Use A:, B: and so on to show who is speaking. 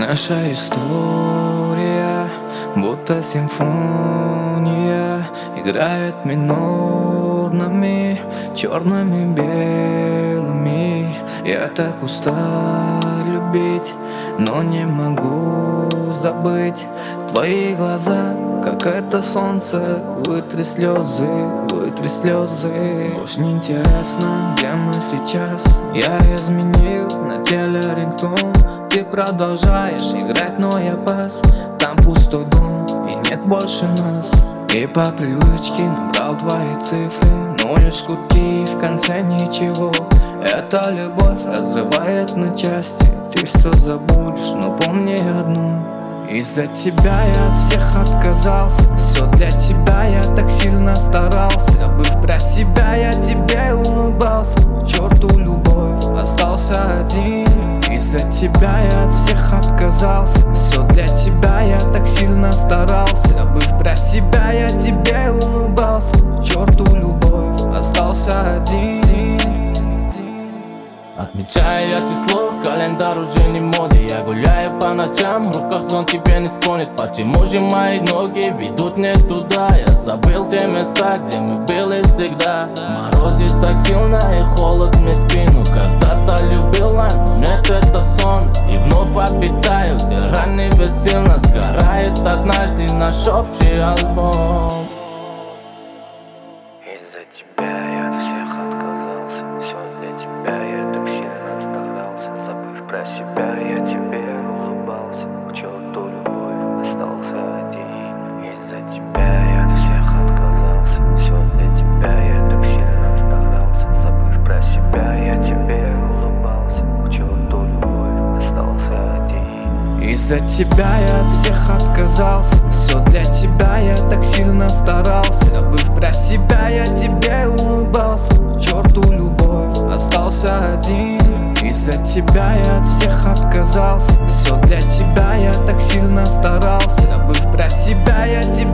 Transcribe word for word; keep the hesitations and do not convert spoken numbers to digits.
A: Наша история, будто симфония, играет минорными, черными, белыми. Я так устал любить, но не могу забыть твои глаза, как это солнце. Вытри слезы, вытри слезы. Уж не интересно, где мы сейчас. Я изменил на теле рингтон. Ты продолжаешь играть, но я пас. Там пустой дом и нет больше нас. И по привычке набрал твои цифры, но лишь кутки в конце ничего. Эта любовь разрывает на части. Ты все забудешь, но помни одну: из-за тебя я от всех отказался. Все для тебя я так сильно старался. Забыв про себя, я тебе улыбался. К черту любовь, остался один. Из-за тебя я от всех отказался. Все для тебя я так сильно старался. Забыв про себя, я тебе улыбался. К черту любовь, остался один.
B: Отмечаю я число, календарь уже не моде. Я гуляю по ночам, в руках сон тебе не склонит. Почему же мои ноги ведут не туда? Я забыл те места, где мы были всегда. Морозит так сильно и холод мне спину. Когда-то любила, но нет, это сон. И вновь обитаю, где ранний бессильно сгорает однажды наш общий альбом.
A: Из-за тебя я от всех отказался. Все для тебя я так сильно старался. Забыв про себя, я тебе улыбался. К черту любовь, остался один. Из-за тебя я от всех отказался. Все для тебя я так сильно старался. Забыв про себя, я тебе улыбался. К черту любовь, остался один. Из-за тебя я от всех отказался. Все для тебя я так сильно старался. Забыв про себя, я тебе улыбался. К черту любовь, остался один. Из-за тебя я от всех отказался. Все для тебя я так сильно старался. Забыв про себя, я тебе